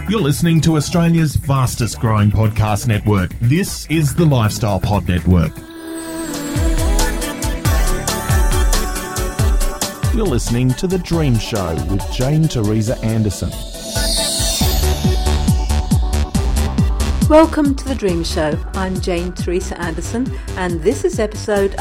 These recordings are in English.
You're listening to Australia's fastest growing podcast network. This is the Lifestyle Pod Network. You're listening to The Dream Show with Jane Teresa Anderson. Welcome to The Dream Show. I'm Jane Teresa Anderson, and this is episode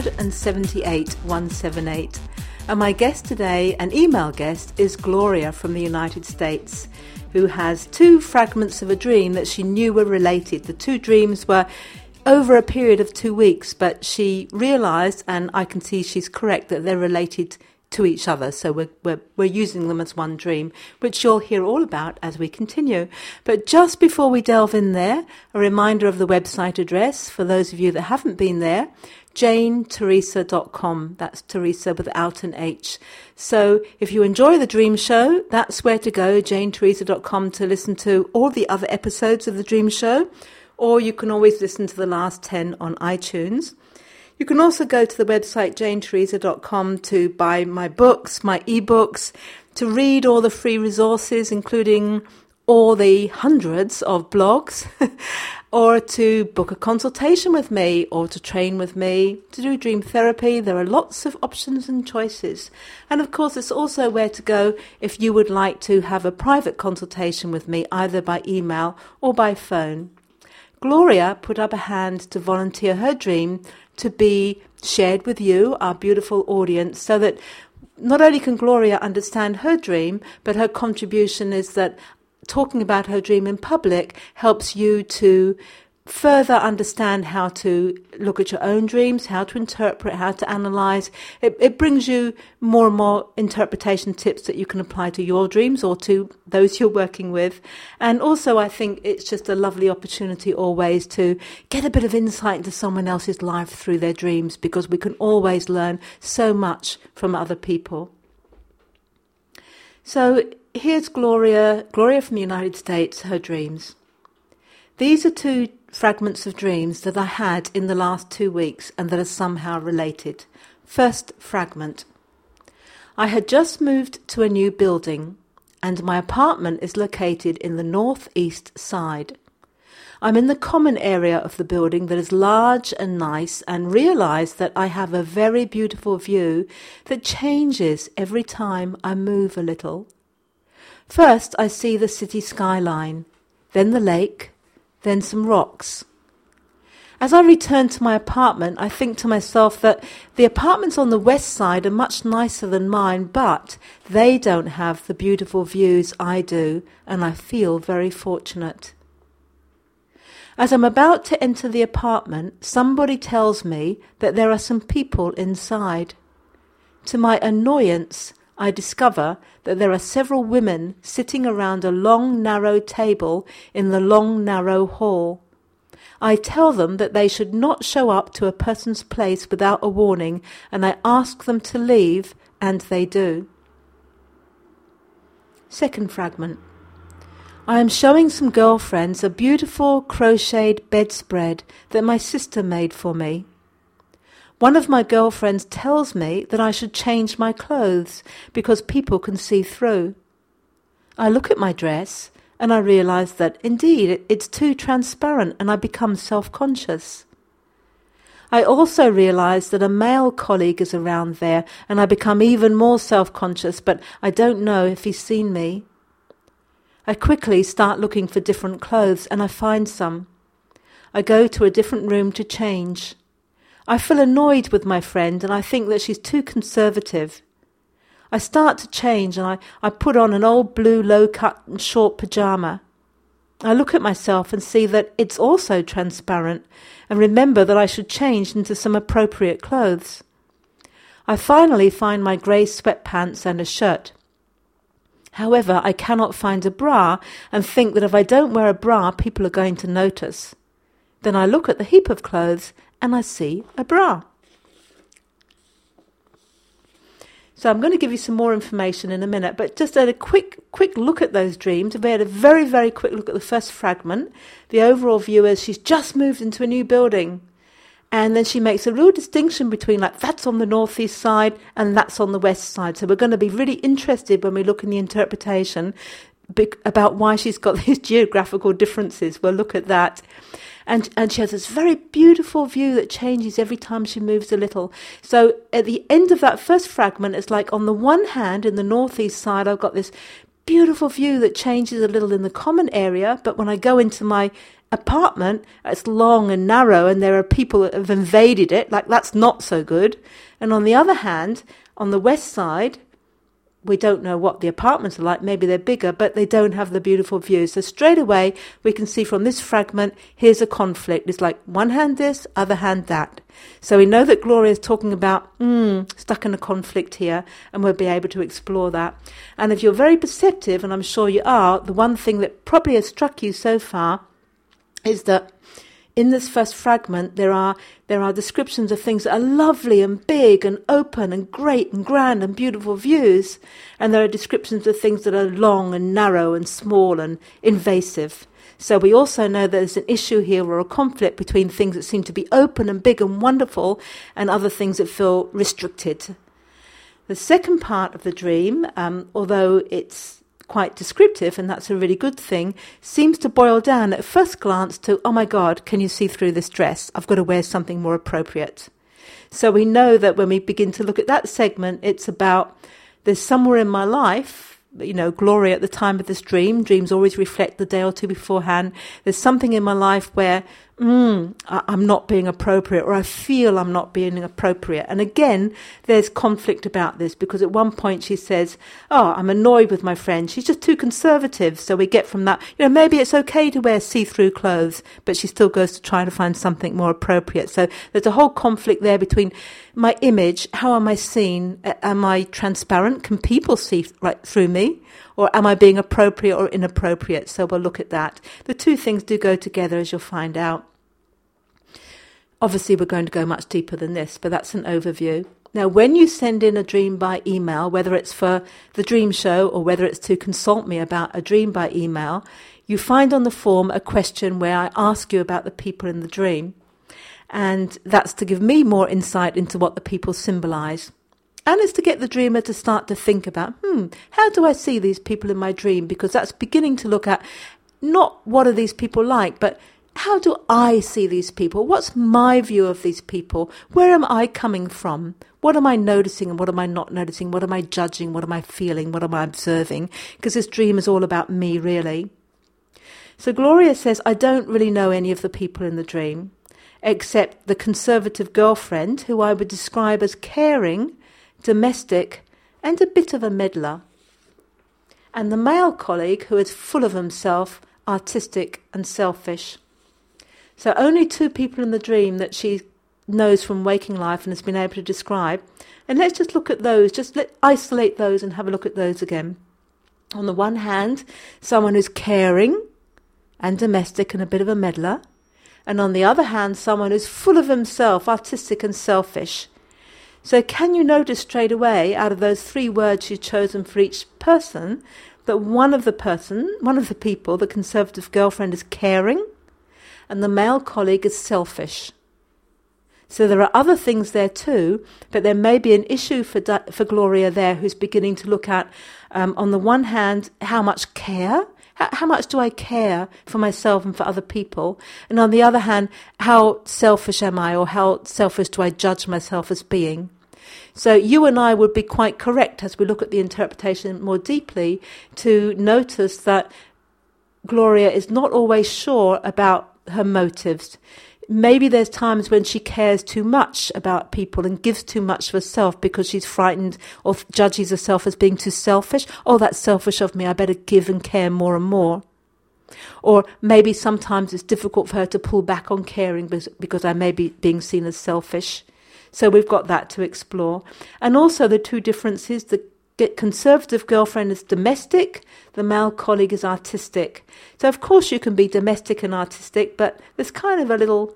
178. And my guest today, an email guest, is Gloria from the United States, who has two fragments of a dream that she knew were related. The two dreams were over a period of 2 weeks, but she realised, and I can see she's correct, that they're related to each other. So we're using them as one dream, which you'll hear all about as we continue. But just before we delve in there, a reminder of the website address for those of you that haven't been there, JaneTeresa.com. That's Teresa without an H. So if you enjoy the Dream Show, that's where to go, JaneTeresa.com, to listen to all the other episodes of the Dream Show, or you can always listen to the last 10 on iTunes. You can also go to the website JaneTeresa.com to buy my books, my ebooks, to read all the free resources, including all the hundreds of blogs, or to book a consultation with me, or to train with me, to do dream therapy. There are lots of options and choices. And of course, it's also where to go if you would like to have a private consultation with me, either by email or by phone. Gloria put up a hand to volunteer her dream to be shared with you, our beautiful audience, so that not only can Gloria understand her dream, but her contribution is that talking about her dream in public helps you to further understand how to look at your own dreams, how to interpret, how to analyze. It brings you more and more interpretation tips that you can apply to your dreams or to those you're working with. And also, I think it's just a lovely opportunity always to get a bit of insight into someone else's life through their dreams, because we can always learn so much from other people. So here's Gloria from the United States, her dreams. These are two fragments of dreams that I had in the last 2 weeks and that are somehow related. First fragment. I had just moved to a new building, and my apartment is located in the northeast side. I'm in the common area of the building that is large and nice, and realise that I have a very beautiful view that changes every time I move a little. First, I see the city skyline, then the lake, then some rocks. As I return to my apartment, I think to myself that the apartments on the west side are much nicer than mine, but they don't have the beautiful views I do, and I feel very fortunate. As I'm about to enter the apartment, somebody tells me that there are some people inside. To my annoyance, I discover that there are several women sitting around a long, narrow table in the long, narrow hall. I tell them that they should not show up to a person's place without a warning, and I ask them to leave, and they do. Second fragment. I am showing some girlfriends a beautiful crocheted bedspread that my sister made for me. One of my girlfriends tells me that I should change my clothes because people can see through. I look at my dress and I realise that indeed it's too transparent, and I become self-conscious. I also realise that a male colleague is around there, and I become even more self-conscious, but I don't know if he's seen me. I quickly start looking for different clothes and I find some. I go to a different room to change. I feel annoyed with my friend and I think that she's too conservative. I start to change and I put on an old blue low-cut and short pyjama. I look at myself and see that it's also transparent, and remember that I should change into some appropriate clothes. I finally find my grey sweatpants and a shirt. However, I cannot find a bra and think that if I don't wear a bra, people are going to notice. Then I look at the heap of clothes and I see a bra. So I'm going to give you some more information in a minute, but just a quick look at those dreams. We had a very, very quick look at the first fragment. The overall view is she's just moved into a new building. And then she makes a real distinction between, like, that's on the northeast side and that's on the west side. So we're going to be really interested when we look in the interpretation about why she's got these geographical differences. We'll look at that. And she has this very beautiful view that changes every time she moves a little. So at the end of that first fragment, it's like on the one hand, in the northeast side, I've got this beautiful view that changes a little in the common area. But when I go into my apartment, it's long and narrow, and there are people that have invaded it. Like, that's not so good. And on the other hand, on the west side, we don't know what the apartments are like. Maybe they're bigger, but they don't have the beautiful view. So straight away, we can see from this fragment, here's a conflict. It's like one hand this, other hand that. So we know that Gloria is talking about stuck in a conflict here, and we'll be able to explore that. And if you're very perceptive, and I'm sure you are, the one thing that probably has struck you so far is that in this first fragment, there are descriptions of things that are lovely and big and open and great and grand and beautiful views. And there are descriptions of things that are long and narrow and small and invasive. So we also know there's an issue here or a conflict between things that seem to be open and big and wonderful and other things that feel restricted. The second part of the dream, although it's quite descriptive, and that's a really good thing, seems to boil down at first glance to, oh my God, can you see through this dress? I've got to wear something more appropriate. So we know that when we begin to look at that segment, it's about there's somewhere in my life, Gloria at the time of this dream, dreams always reflect the day or two beforehand, there's something in my life where I'm not being appropriate, or I feel I'm not being appropriate. And again, there's conflict about this, because at one point she says, I'm annoyed with my friend. She's just too conservative. So we get from that, maybe it's okay to wear see-through clothes, but she still goes to try to find something more appropriate. So there's a whole conflict there between my image, how am I seen? Am I transparent? Can people see right through me? Or am I being appropriate or inappropriate? So we'll look at that. The two things do go together, as you'll find out. Obviously, we're going to go much deeper than this, but that's an overview. Now, when you send in a dream by email, whether it's for the dream show or whether it's to consult me about a dream by email, you find on the form a question where I ask you about the people in the dream. And that's to give me more insight into what the people symbolize. And it's to get the dreamer to start to think about, how do I see these people in my dream? Because that's beginning to look at not what are these people like, but how do I see these people? What's my view of these people? Where am I coming from? What am I noticing and what am I not noticing? What am I judging? What am I feeling? What am I observing? Because this dream is all about me, really. So Gloria says, I don't really know any of the people in the dream, except the conservative girlfriend, who I would describe as caring, domestic, and a bit of a meddler. And the male colleague, who is full of himself, artistic and selfish. So only two people in the dream that she knows from waking life and has been able to describe. And let's just look at those, isolate those and have a look at those again. On the one hand, someone who's caring and domestic and a bit of a meddler. And on the other hand, someone who's full of himself, artistic and selfish. So can you notice straight away, out of those three words you've chosen for each person, that one of the people, the conservative girlfriend, is caring, and the male colleague is selfish. So there are other things there too, but there may be an issue for Gloria there, who's beginning to look at, on the one hand, how much care, how much do I care for myself and for other people? And on the other hand, how selfish am I, or how selfish do I judge myself as being? So you and I would be quite correct, as we look at the interpretation more deeply, to notice that Gloria is not always sure about her motives. Maybe there's times when she cares too much about people and gives too much of herself because she's frightened or judges herself as being too selfish. Oh, that's selfish of me. I better give and care more and more. Or maybe sometimes it's difficult for her to pull back on caring because I may be being seen as selfish. So we've got that to explore. And also the two differences, the conservative girlfriend is domestic, the male colleague is artistic. So of course you can be domestic and artistic, but there's kind of a little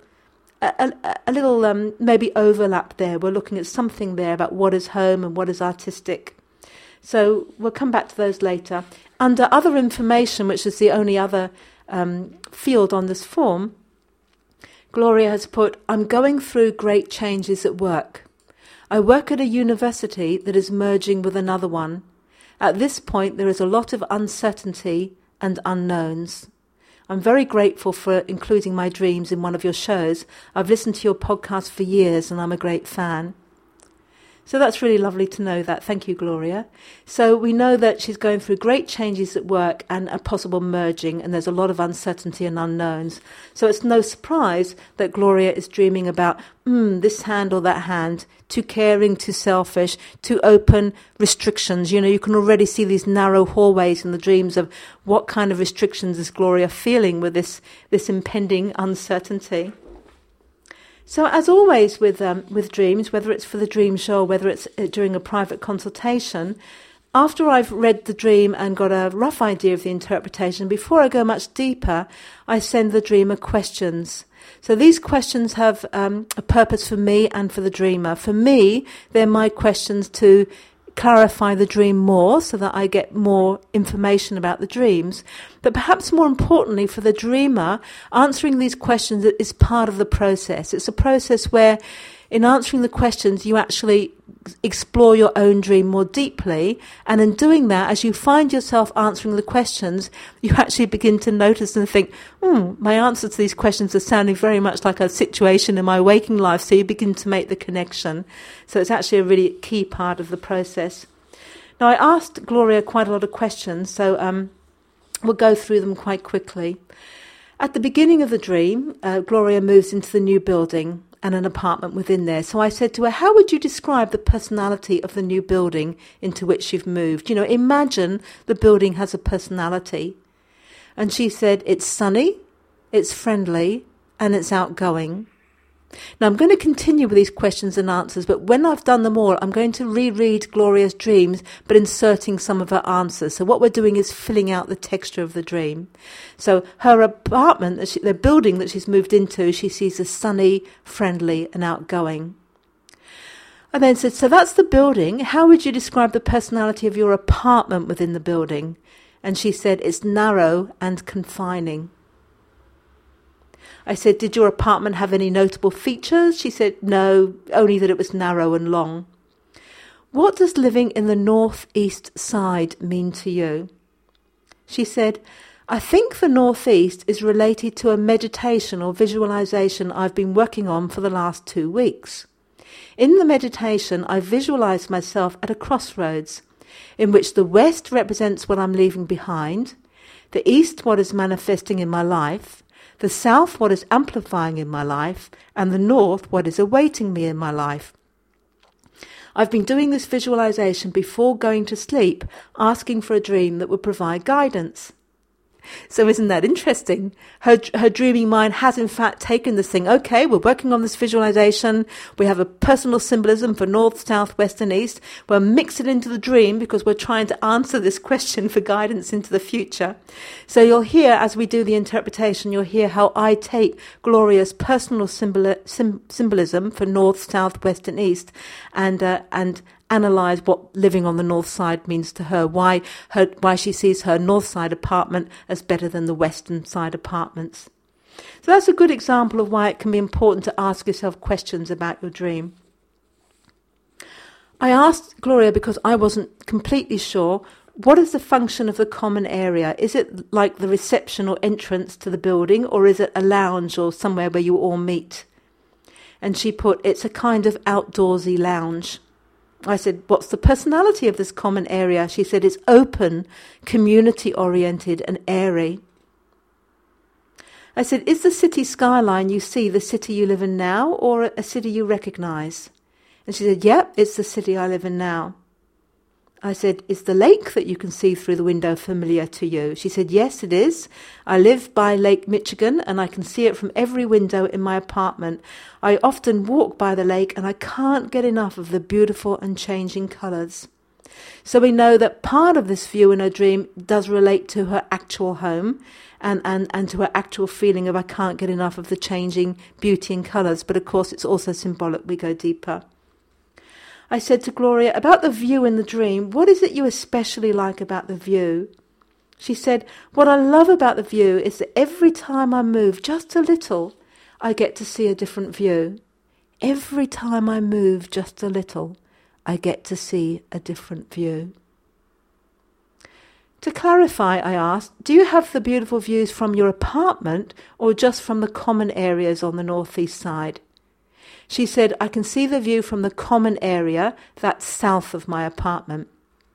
maybe overlap there. We're looking at something there about what is home and what is artistic. So we'll come back to those later. Under other information, which is the only other field on this form, Gloria has put, I'm going through great changes at work. I work at a university that is merging with another one, At this point, there is a lot of uncertainty and unknowns. I'm very grateful for including my dreams in one of your shows. I've listened to your podcast for years and I'm a great fan. So that's really lovely to know that. Thank you, Gloria. So we know that she's going through great changes at work and a possible merging, and there's a lot of uncertainty and unknowns. So it's no surprise that Gloria is dreaming about this hand or that hand, too caring, too selfish, too open, restrictions. You know, you can already see these narrow hallways in the dreams of what kind of restrictions is Gloria feeling with this impending uncertainty. So as always with dreams, whether it's for the dream show or whether it's during a private consultation, after I've read the dream and got a rough idea of the interpretation, before I go much deeper, I send the dreamer questions. So these questions have a purpose for me and for the dreamer. For me, they're my questions to clarify the dream more so that I get more information about the dreams. But perhaps more importantly for the dreamer, answering these questions is part of the process. It's a process where in answering the questions you actually explore your own dream more deeply, and in doing that, as you find yourself answering the questions, you actually begin to notice and think, my answers to these questions are sounding very much like a situation in my waking life, so you begin to make the connection. So it's actually a really key part of the process. Now, I asked Gloria quite a lot of questions, so we'll go through them quite quickly. At the beginning of the dream, Gloria moves into the new building and an apartment within there. So I said to her, how would you describe the personality of the new building into which you've moved? You know, imagine the building has a personality. And she said, it's sunny, it's friendly, and it's outgoing. Now, I'm going to continue with these questions and answers, but when I've done them all, I'm going to reread Gloria's dreams, but inserting some of her answers. So what we're doing is filling out the texture of the dream. So her apartment, the building that she's moved into, she sees as sunny, friendly, and outgoing. I then said, so that's the building. How would you describe the personality of your apartment within the building? And she said, it's narrow and confining. I said, did your apartment have any notable features? She said, no, only that it was narrow and long. What does living in the northeast side mean to you? She said, I think the northeast is related to a meditation or visualization I've been working on for the last 2 weeks. In the meditation, I visualized myself at a crossroads, in which the west represents what I'm leaving behind, the east what is manifesting in my life, the south what is amplifying in my life, and the north what is awaiting me in my life. I've been doing this visualization before going to sleep, asking for a dream that would provide guidance. So isn't that interesting? Her dreaming mind has in fact taken this thing. Okay, we're working on this visualization. We have a personal symbolism for north, south, west and east. We'll mix it into the dream because we're trying to answer this question for guidance into the future. So you'll hear, as we do the interpretation, you'll hear how I take Gloria's personal symbolism for north, south, west and east and analyse what living on the north side means to her, why she sees her north side apartment as better than the western side apartments. So that's a good example of why it can be important to ask yourself questions about your dream. I asked Gloria because I wasn't completely sure, what is the function of the common area? Is it like the reception or entrance to the building, or is it a lounge or somewhere where you all meet? And she put, it's a kind of outdoorsy lounge. I said, what's the personality of this common area? She said, it's open, community-oriented and airy. I said, is the city skyline you see the city you live in now or a city you recognise? And she said, yep, it's the city I live in now. I said, is the lake that you can see through the window familiar to you? She said, yes, it is. I live by Lake Michigan and I can see it from every window in my apartment. I often walk by the lake and I can't get enough of the beautiful and changing colours. So we know that part of this view in her dream does relate to her actual home and to her actual feeling of I can't get enough of the changing beauty and colours. But of course it's also symbolic. We go deeper. I said to Gloria, about the view in the dream, what is it you especially like about the view? She said, what I love about the view is that every time I move just a little, I get to see a different view. Every time I move just a little, I get to see a different view. To clarify, I asked, do you have the beautiful views from your apartment or just from the common areas on the northeast side? She said, I can see the view from the common area that's south of my apartment.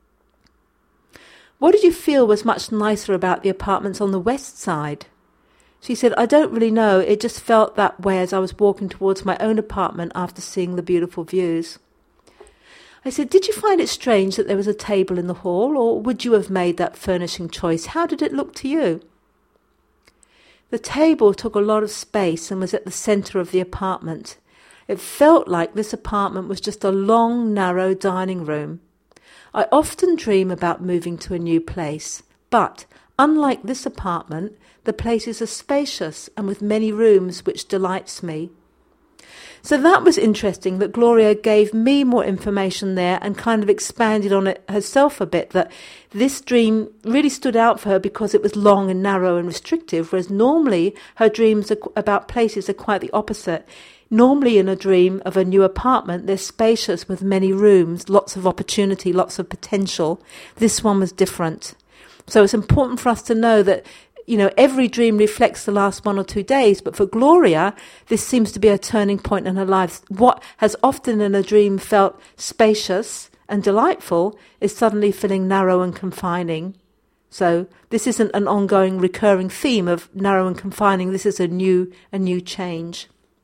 What did you feel was much nicer about the apartments on the west side? She said, I don't really know. It just felt that way as I was walking towards my own apartment after seeing the beautiful views. I said, did you find it strange that there was a table in the hall, or would you have made that furnishing choice? How did it look to you? The table took a lot of space and was at the centre of the apartment. It felt like this apartment was just a long, narrow dining room. I often dream about moving to a new place, but unlike this apartment, the places are spacious and with many rooms, which delights me. So that was interesting that Gloria gave me more information there and kind of expanded on it herself a bit, that this dream really stood out for her because it was long and narrow and restrictive, whereas normally her dreams about places are quite the opposite. Normally in a dream of a new apartment, they're spacious with many rooms, lots of opportunity, lots of potential. This one was different. So it's important for us to know that, you know, every dream reflects the last 1 or 2 days, but for Gloria, this seems to be a turning point in her life. What has often in a dream felt spacious and delightful is suddenly feeling narrow and confining. So this isn't an ongoing recurring theme of narrow and confining. This is a new change.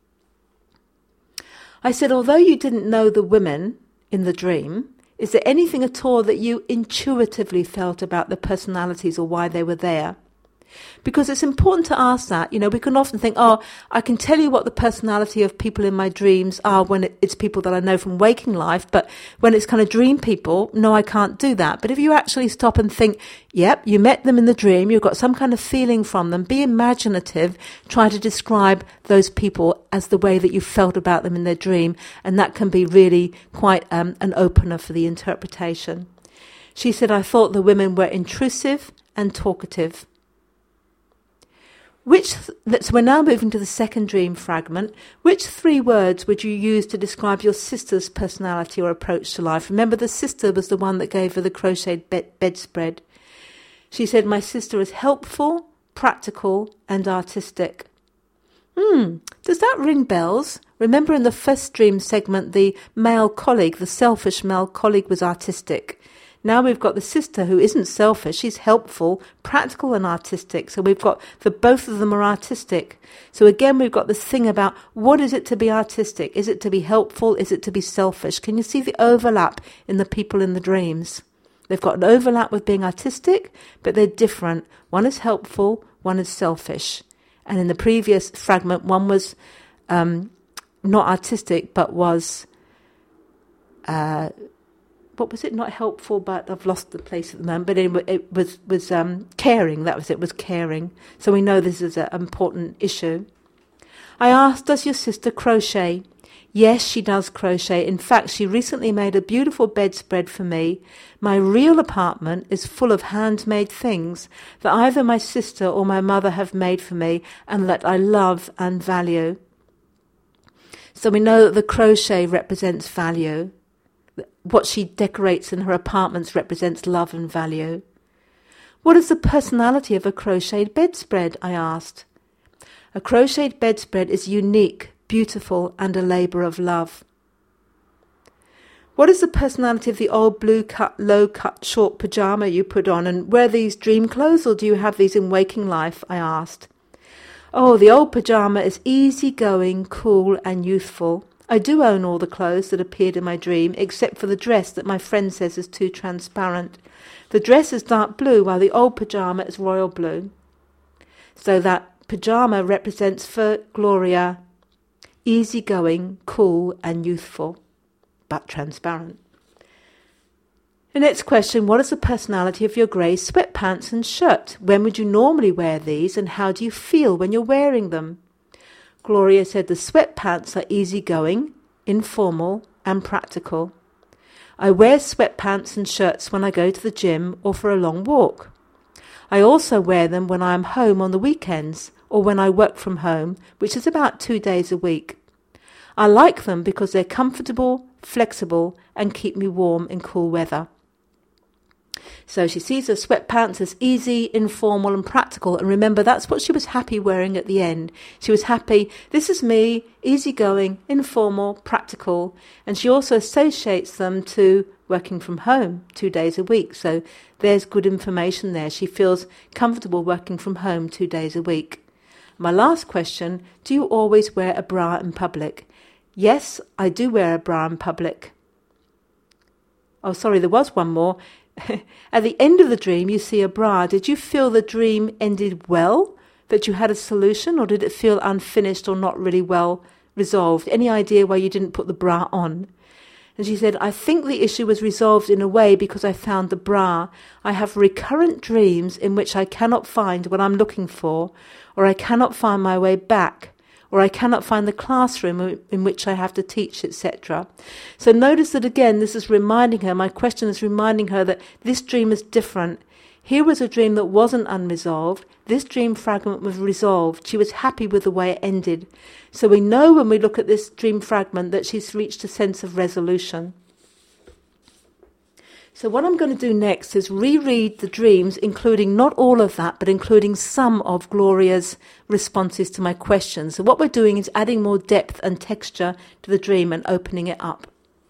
I said, although you didn't know the women in the dream, is there anything at all that you intuitively felt about the personalities or why they were there? Because it's important to ask that. You know, we can often think, oh, I can tell you what the personality of people in my dreams are when it's people that I know from waking life, but when it's kind of dream people, no, I can't do that. But if you actually stop and think, yep, you met them in the dream, you've got some kind of feeling from them, be imaginative, try to describe those people as the way that you felt about them in their dream, and that can be really quite an opener for the interpretation. She said, I thought the women were intrusive and talkative. So we're now moving to the second dream fragment. Which 3 words would you use to describe your sister's personality or approach to life? Remember, the sister was the one that gave her the crocheted bedspread. She said, my sister is helpful, practical, and artistic. Does that ring bells? Remember in the first dream segment, the male colleague, the selfish male colleague, was artistic. Now we've got the sister who isn't selfish, she's helpful, practical and artistic. So we've got both of them are artistic. So again, we've got this thing about what is it to be artistic? Is it to be helpful? Is it to be selfish? Can you see the overlap in the people in the dreams? They've got an overlap with being artistic, but they're different. One is helpful, one is selfish. And in the previous fragment, one was not artistic, but was... what was it? Not helpful, but I've lost the place at the moment. But anyway, it was caring. That was it. Was caring. So we know this is an important issue. I asked, does your sister crochet? Yes, she does crochet. In fact, she recently made a beautiful bedspread for me. My real apartment is full of handmade things that either my sister or my mother have made for me and that I love and value. So we know that the crochet represents value. What she decorates in her apartments represents love and value. What is the personality of a crocheted bedspread? I asked. A crocheted bedspread is unique, beautiful, and a labour of love. What is the personality of the old blue-cut, low-cut, short pyjama you put on, and wear these dream clothes, or do you have these in waking life? I asked. Oh, the old pyjama is easy-going, cool, and youthful. I do own all the clothes that appeared in my dream, except for the dress that my friend says is too transparent. The dress is dark blue, while the old pyjama is royal blue. So that pyjama represents for Gloria easygoing, cool, and youthful, but transparent. The next question, what is the personality of your grey sweatpants and shirt? When would you normally wear these, and how do you feel when you're wearing them? Gloria said the sweatpants are easygoing, informal, and practical. I wear sweatpants and shirts when I go to the gym or for a long walk. I also wear them when I am home on the weekends or when I work from home, which is about 2 days a week. I like them because they're comfortable, flexible, and keep me warm in cool weather. So she sees her sweatpants as easy, informal and practical. And remember, that's what she was happy wearing at the end. She was happy, this is me, easygoing, informal, practical. And she also associates them to working from home 2 days a week. So there's good information there. She feels comfortable working from home 2 days a week. My last question, do you always wear a bra in public? Yes, I do wear a bra in public. Oh, sorry, there was one more. At the end of the dream, you see a bra. Did you feel the dream ended well, that you had a solution, or did it feel unfinished or not really well resolved? Any idea why you didn't put the bra on? And she said, I think the issue was resolved in a way because I found the bra. I have recurrent dreams in which I cannot find what I'm looking for, or I cannot find my way back, or I cannot find the classroom in which I have to teach, etc. So notice that again, this is reminding her, my question is reminding her that this dream is different. Here was a dream that wasn't unresolved. This dream fragment was resolved. She was happy with the way it ended. So we know when we look at this dream fragment that she's reached a sense of resolution. So what I'm going to do next is reread the dreams, including not all of that, but including some of Gloria's responses to my questions. So what we're doing is adding more depth and texture to the dream and opening it up.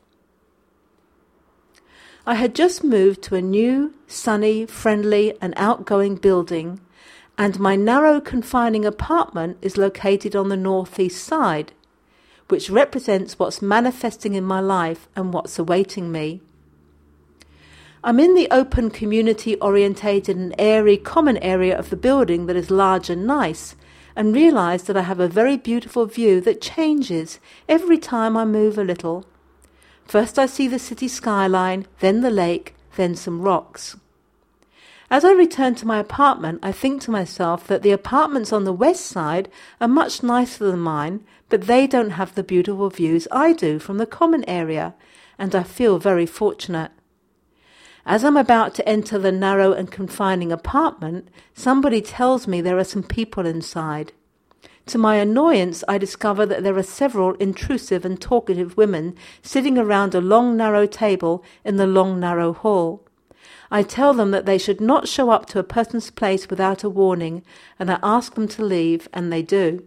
I had just moved to a new, sunny, friendly and outgoing building, and my narrow, confining apartment is located on the northeast side, which represents what's manifesting in my life and what's awaiting me. I'm in the open, community-orientated and airy common area of the building that is large and nice, and realise that I have a very beautiful view that changes every time I move a little. First I see the city skyline, then the lake, then some rocks. As I return to my apartment, I think to myself that the apartments on the west side are much nicer than mine, but they don't have the beautiful views I do from the common area, and I feel very fortunate. As I'm about to enter the narrow and confining apartment, somebody tells me there are some people inside. To my annoyance, I discover that there are several intrusive and talkative women sitting around a long, narrow table in the long, narrow hall. I tell them that they should not show up to a person's place without a warning, and I ask them to leave, and they do.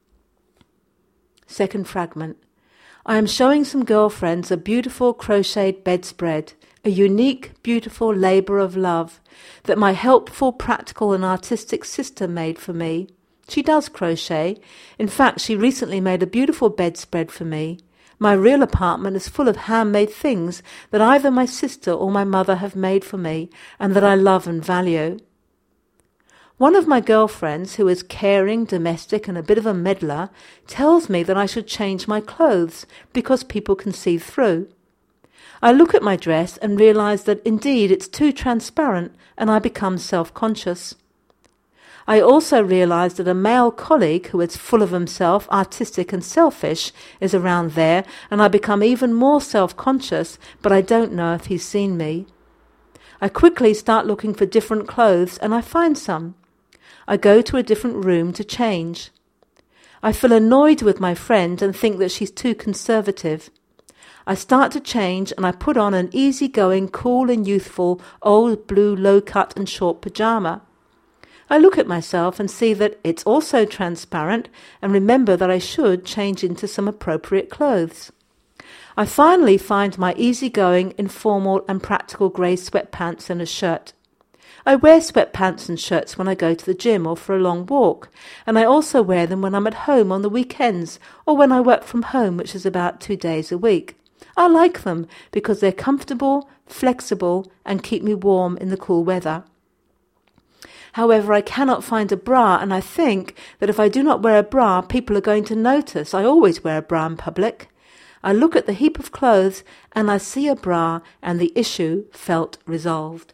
Second fragment. I am showing some girlfriends a beautiful crocheted bedspread, a unique, beautiful labour of love that my helpful, practical and artistic sister made for me. She does crochet. In fact, she recently made a beautiful bedspread for me. My real apartment is full of handmade things that either my sister or my mother have made for me and that I love and value. One of my girlfriends, who is caring, domestic and a bit of a meddler, tells me that I should change my clothes because people can see through. I look at my dress and realise that indeed it's too transparent, and I become self-conscious. I also realise that a male colleague who is full of himself, artistic and selfish, is around there, and I become even more self-conscious, but I don't know if he's seen me. I quickly start looking for different clothes, and I find some. I go to a different room to change. I feel annoyed with my friend and think that she's too conservative. I start to change and I put on an easy-going, cool and youthful old blue low-cut and short pyjama. I look at myself and see that it's also transparent and remember that I should change into some appropriate clothes. I finally find my easy-going, informal and practical grey sweatpants and a shirt. I wear sweatpants and shirts when I go to the gym or for a long walk, and I also wear them when I'm at home on the weekends or when I work from home, which is about 2 days a week. I like them because they're comfortable, flexible and keep me warm in the cool weather. However, I cannot find a bra, and I think that if I do not wear a bra, people are going to notice. I always wear a bra in public. I look at the heap of clothes and I see a bra, and the issue felt resolved.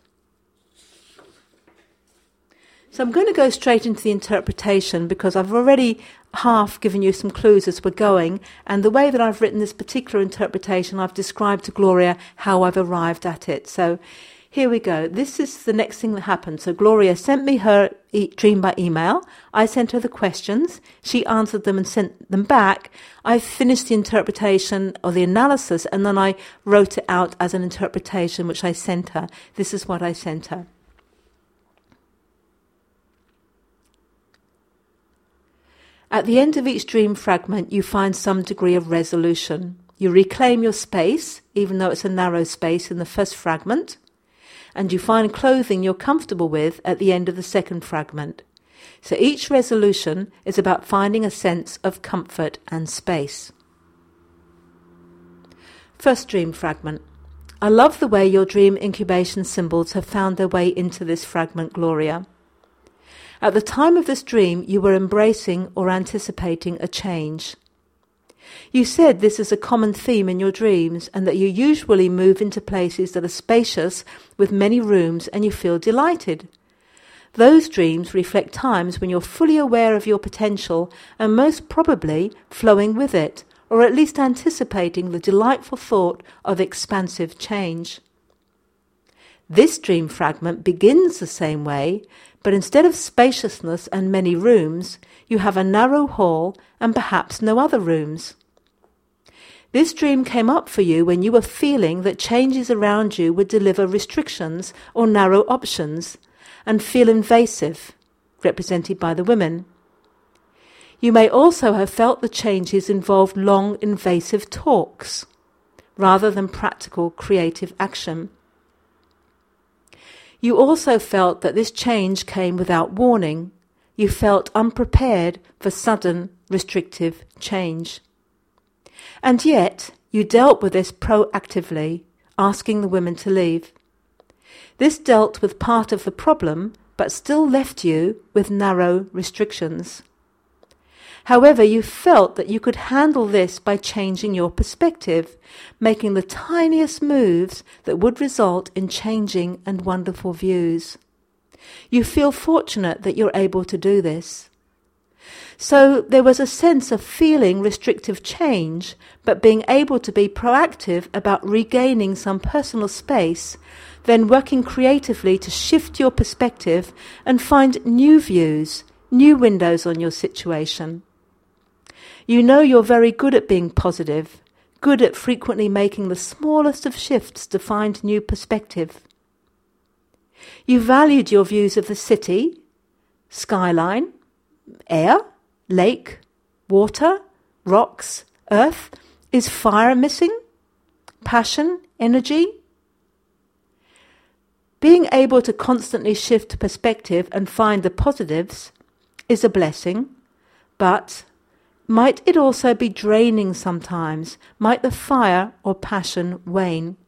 So I'm going to go straight into the interpretation because I've already half given you some clues as we're going, and the way that I've written this particular interpretation, I've described to Gloria how I've arrived at it. So Here we go. This is the next thing that happened. So Gloria sent me her dream by email. I sent her the questions. She answered them and sent them back. I finished the interpretation or the analysis, and then I wrote it out as an interpretation, which I sent her. This is what I sent her. At the end of each dream fragment, you find some degree of resolution. You reclaim your space, even though it's a narrow space in the first fragment, and you find clothing you're comfortable with at the end of the second fragment. So each resolution is about finding a sense of comfort and space. First dream fragment. I love the way your dream incubation symbols have found their way into this fragment, Gloria. At the time of this dream, you were embracing or anticipating a change. You said this is a common theme in your dreams and that you usually move into places that are spacious with many rooms and you feel delighted. Those dreams reflect times when you're fully aware of your potential and most probably flowing with it, or at least anticipating the delightful thought of expansive change. This dream fragment begins the same way, but instead of spaciousness and many rooms, you have a narrow hall and perhaps no other rooms. This dream came up for you when you were feeling that changes around you would deliver restrictions or narrow options and feel invasive, represented by the women. You may also have felt the changes involved long, invasive talks, rather than practical, creative action. You also felt that this change came without warning. You felt unprepared for sudden, restrictive change. And yet, you dealt with this proactively, asking the women to leave. This dealt with part of the problem, but still left you with narrow restrictions. However, you felt that you could handle this by changing your perspective, making the tiniest moves that would result in changing and wonderful views. You feel fortunate that you're able to do this. So there was a sense of feeling restrictive change, but being able to be proactive about regaining some personal space, then working creatively to shift your perspective and find new views, new windows on your situation. You know you're very good at being positive, good at frequently making the smallest of shifts to find new perspective. You valued your views of the city, skyline, air, lake, water, rocks, earth. Is fire missing? Passion, energy? Being able to constantly shift perspective and find the positives is a blessing, but might it also be draining sometimes? Might the fire or passion wane?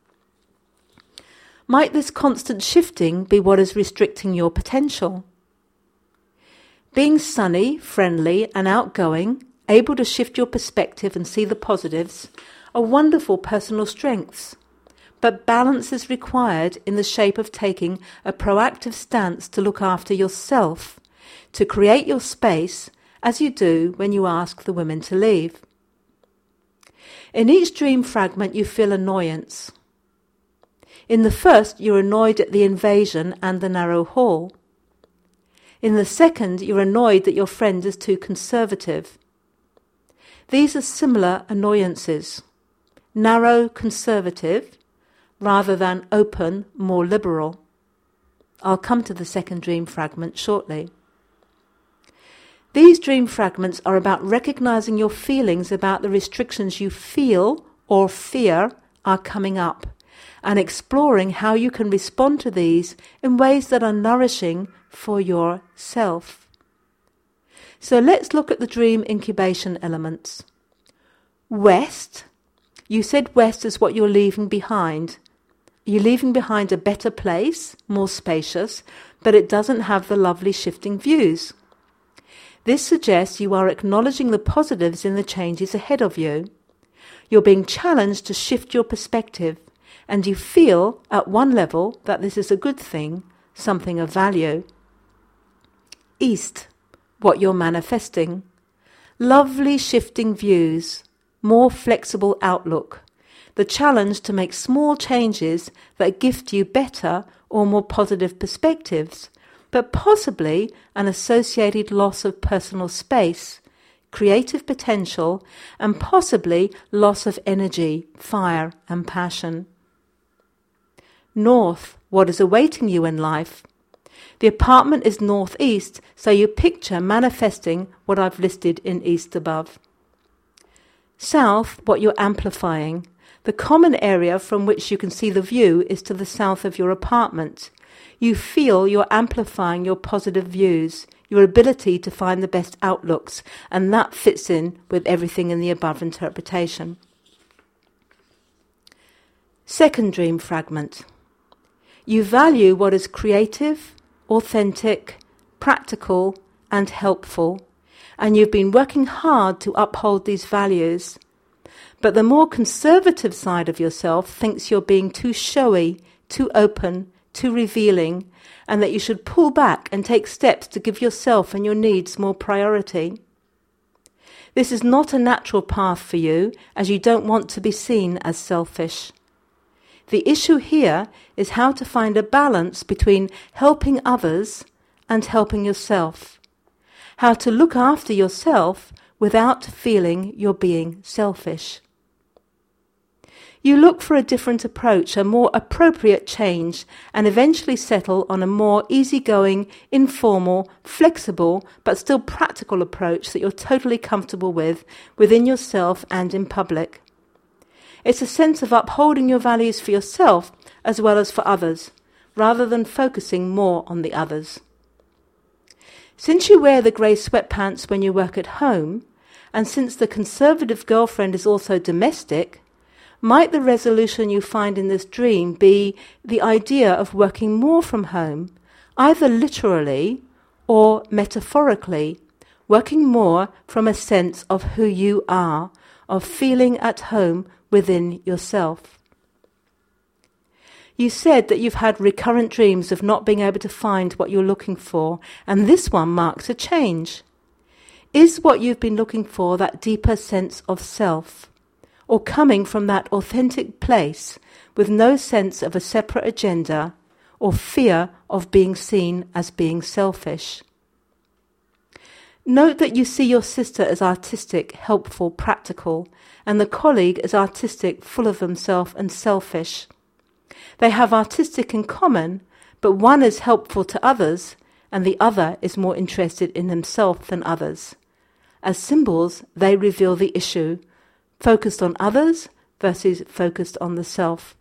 Might this constant shifting be what is restricting your potential? Being sunny, friendly and outgoing, able to shift your perspective and see the positives, are wonderful personal strengths. But balance is required in the shape of taking a proactive stance to look after yourself, to create your space, as you do when you ask the women to leave. In each dream fragment you feel annoyance. In the first, you're annoyed at the invasion and the narrow hall. In the second, you're annoyed that your friend is too conservative. These are similar annoyances. Narrow, conservative, rather than open, more liberal. I'll come to the second dream fragment shortly. These dream fragments are about recognizing your feelings about the restrictions you feel or fear are coming up, and exploring how you can respond to these in ways that are nourishing for yourself. So let's look at the dream incubation elements. West. You said west is what you're leaving behind. You're leaving behind a better place, more spacious, but it doesn't have the lovely shifting views. This suggests you are acknowledging the positives in the changes ahead of you. You're being challenged to shift your perspective, and you feel, at one level, that this is a good thing, something of value. East, what you're manifesting. Lovely shifting views, more flexible outlook. the challenge to make small changes that gift you better or more positive perspectives, but possibly an associated loss of personal space, creative potential, and possibly loss of energy, fire, and passion. North, what is awaiting you in life? The apartment is northeast, so you picture manifesting what I've listed in east above. South, what you're amplifying. The common area from which you can see the view is to the south of your apartment. You feel you're amplifying your positive views, your ability to find the best outlooks, and that fits in with everything in the above interpretation. Second dream fragment. You value what is creative, authentic, practical, and helpful, and you've been working hard to uphold these values. But the more conservative side of yourself thinks you're being too showy, too open, too revealing, and that you should pull back and take steps to give yourself and your needs more priority. This is not a natural path for you, as you don't want to be seen as selfish. The issue here is how to find a balance between helping others and helping yourself. How to look after yourself without feeling you're being selfish. You look for a different approach, a more appropriate change, and eventually settle on a more easygoing, informal, flexible, but still practical approach that you're totally comfortable with within yourself and in public. It's a sense of upholding your values for yourself as well as for others, rather than focusing more on the others. Since you wear the grey sweatpants when you work at home, and since the conservative girlfriend is also domestic, might the resolution you find in this dream be the idea of working more from home, either literally or metaphorically, working more from a sense of who you are, of feeling at home within yourself? You said that you've had recurrent dreams of not being able to find what you're looking for, and this one marks a change. Is what you've been looking for that deeper sense of self, or coming from that authentic place with no sense of a separate agenda or fear of being seen as being selfish? Note that you see your sister as artistic, helpful, practical, and the colleague as artistic, full of themselves and selfish. They have artistic in common, but one is helpful to others and the other is more interested in himself than others. As symbols, they reveal the issue, focused on others versus focused on the self.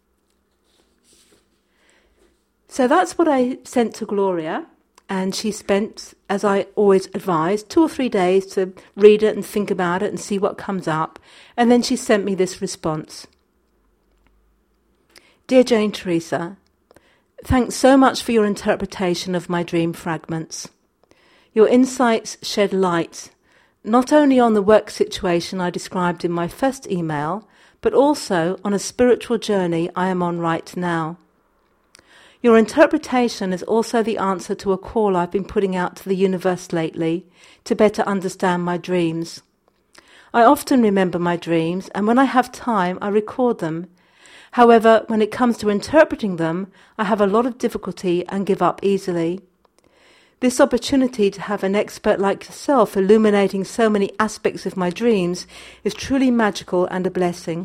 So that's what I sent to Gloria, and she spent, as I always advise, 2 or 3 days to read it and think about it and see what comes up, and then she sent me this response. Dear Jane Teresa, thanks so much for your interpretation of my dream fragments. Your insights shed light not only on the work situation I described in my first email, but also on a spiritual journey I am on right now. Your interpretation is also the answer to a call I've been putting out to the universe lately to better understand my dreams. I often remember my dreams, and when I have time, I record them. However, when it comes to interpreting them, I have a lot of difficulty and give up easily. This opportunity to have an expert like yourself illuminating so many aspects of my dreams is truly magical and a blessing.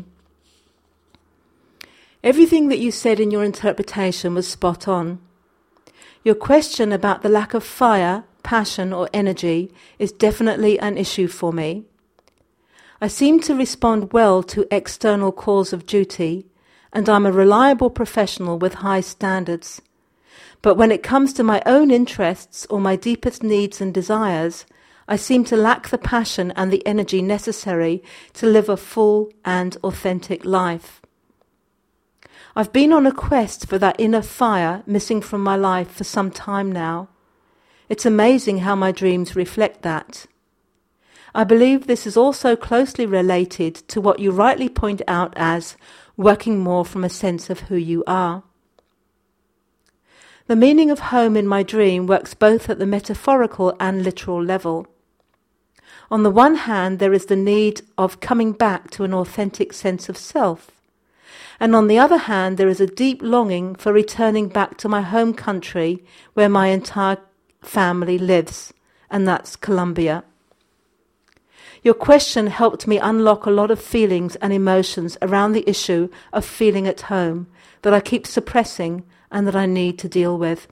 Everything that you said in your interpretation was spot on. Your question about the lack of fire, passion or energy is definitely an issue for me. I seem to respond well to external calls of duty, and I'm a reliable professional with high standards. But when it comes to my own interests or my deepest needs and desires, I seem to lack the passion and the energy necessary to live a full and authentic life. I've been on a quest for that inner fire missing from my life for some time now. It's amazing how my dreams reflect that. I believe this is also closely related to what you rightly point out as working more from a sense of who you are. The meaning of home in my dream works both at the metaphorical and literal level. On the one hand, there is the need of coming back to an authentic sense of self. And on the other hand, there is a deep longing for returning back to my home country where my entire family lives, and that's Colombia. Your question helped me unlock a lot of feelings and emotions around the issue of feeling at home that I keep suppressing and that I need to deal with.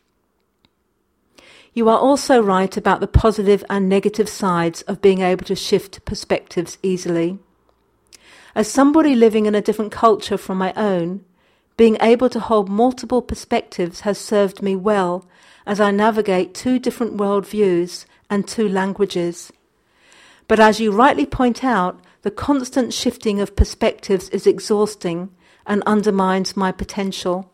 You are also right about the positive and negative sides of being able to shift perspectives easily. As somebody living in a different culture from my own, being able to hold multiple perspectives has served me well as I navigate 2 different worldviews and 2 languages. But as you rightly point out, the constant shifting of perspectives is exhausting and undermines my potential.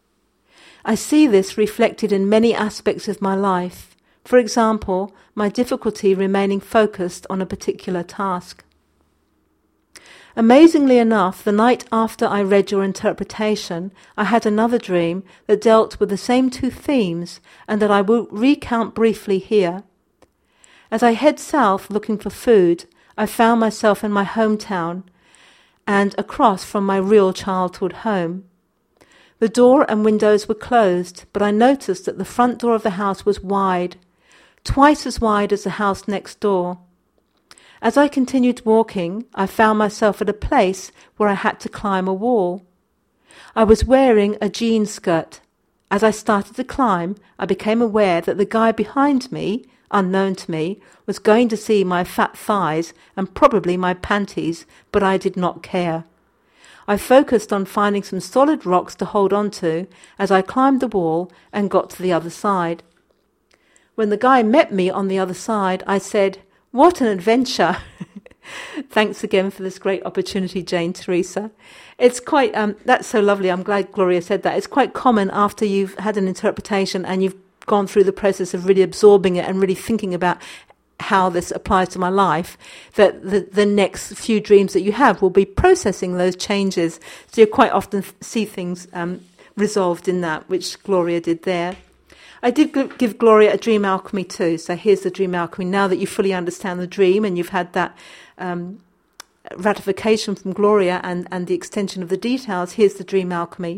I see this reflected in many aspects of my life. For example, my difficulty remaining focused on a particular task. Amazingly enough, the night after I read your interpretation, I had another dream that dealt with the same 2 themes and that I will recount briefly here. As I head south looking for food, I found myself in my hometown and across from my real childhood home. The door and windows were closed, but I noticed that the front door of the house was wide, twice as wide as the house next door. As I continued walking, I found myself at a place where I had to climb a wall. I was wearing a jean skirt. As I started to climb, I became aware that the guy behind me, unknown to me, was going to see my fat thighs and probably my panties, but I did not care. I focused on finding some solid rocks to hold on to as I climbed the wall and got to the other side. When the guy met me on the other side, I said, "What an adventure!" Thanks again for this great opportunity, Jane Teresa. It's quite, that's so lovely. I'm glad Gloria said that. It's quite common after you've had an interpretation and you've gone through the process of really absorbing it and really thinking about how this applies to my life, that the next few dreams that you have will be processing those changes. So you quite often see things resolved in that, which Gloria did there. I did give Gloria a dream alchemy too. So here's the dream alchemy. Now that you fully understand the dream and you've had that ratification from Gloria and the extension of the details, here's the dream alchemy.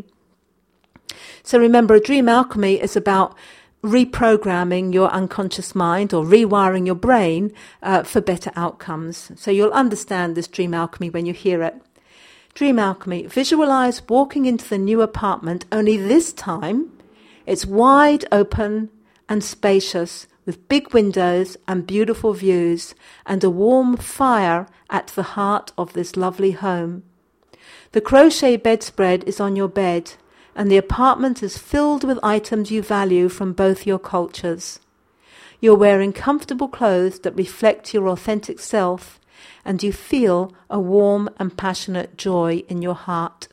So remember, a dream alchemy is about reprogramming your unconscious mind or rewiring your brain for better outcomes. So you'll understand this dream alchemy when you hear it. Dream alchemy. Visualize walking into the new apartment, only this time it's wide open and spacious with big windows and beautiful views and a warm fire at the heart of this lovely home. The crochet bedspread is on your bed, and the apartment is filled with items you value from both your cultures. You're wearing comfortable clothes that reflect your authentic self, and you feel a warm and passionate joy in your heart.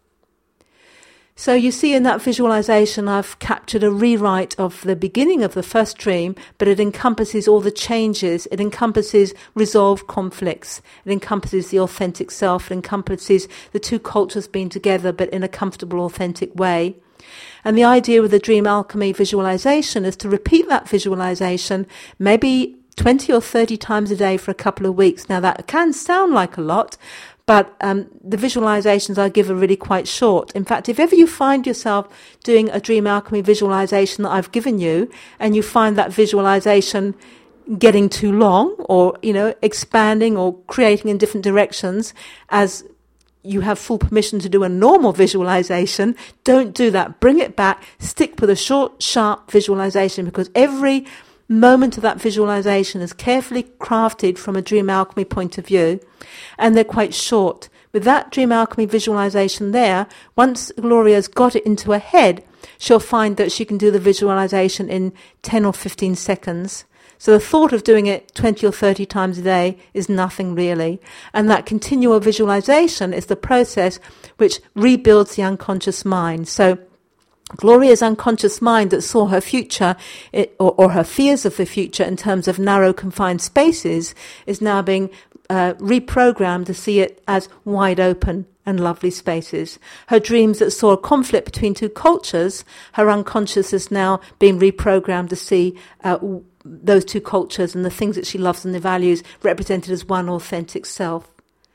So you see in that visualization I've captured a rewrite of the beginning of the first dream, but it encompasses all the changes, it encompasses resolved conflicts, it encompasses the authentic self, it encompasses the 2 cultures being together but in a comfortable, authentic way. And the idea with the dream alchemy visualization is to repeat that visualization maybe 20 or 30 times a day for a couple of weeks. Now that can sound like a lot, but the visualizations I give are really quite short. In fact, if ever you find yourself doing a dream alchemy visualization that I've given you, and you find that visualization getting too long, or expanding or creating in different directions, as you have full permission to do a normal visualization, don't do that. Bring it back. Stick with a short, sharp visualization, because every moment of that visualization is carefully crafted from a dream alchemy point of view, and they're quite short. With that dream alchemy visualization there, once Gloria's got it into her head, she'll find that she can do the visualization in 10 or 15 seconds. So the thought of doing it 20 or 30 times a day is nothing really. And that continual visualization is the process which rebuilds the unconscious mind. So Gloria's unconscious mind that saw her future or her fears of the future in terms of narrow confined spaces is now being reprogrammed to see it as wide open and lovely spaces. Her dreams that saw a conflict between 2 cultures, her unconscious is now being reprogrammed to see those 2 cultures and the things that she loves and the values represented as one authentic self.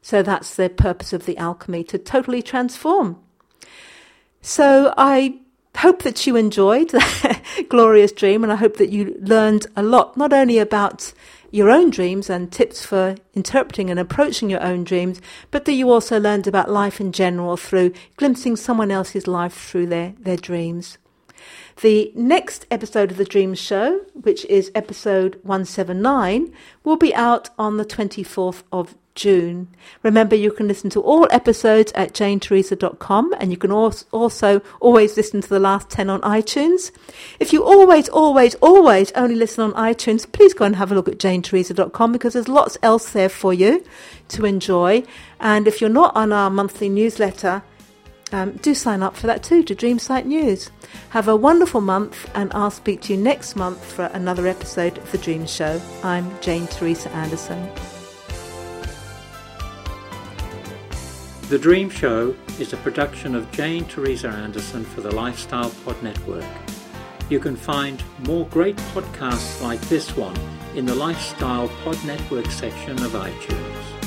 So that's the purpose of the alchemy, to totally transform. So I hope that you enjoyed that glorious dream, and I hope that you learned a lot, not only about your own dreams and tips for interpreting and approaching your own dreams, but that you also learned about life in general through glimpsing someone else's life through their dreams. The next episode of The Dream Show, which is episode 179, will be out on the 24th of June. Remember, you can listen to all episodes at JaneTheresa.com, and you can also always listen to the last 10 on iTunes. If you always only listen on iTunes, please go and have a look at JaneTheresa.com, because there's lots else there for you to enjoy. And if you're not on our monthly newsletter, do sign up for that too, to Dreamsight News. Have a wonderful month, and I'll speak to you next month for another episode of The Dream Show. I'm Jane Theresa Anderson. The Dream Show is a production of Jane Theresa Anderson for the Lifestyle Pod Network. You can find more great podcasts like this one in the Lifestyle Pod Network section of iTunes.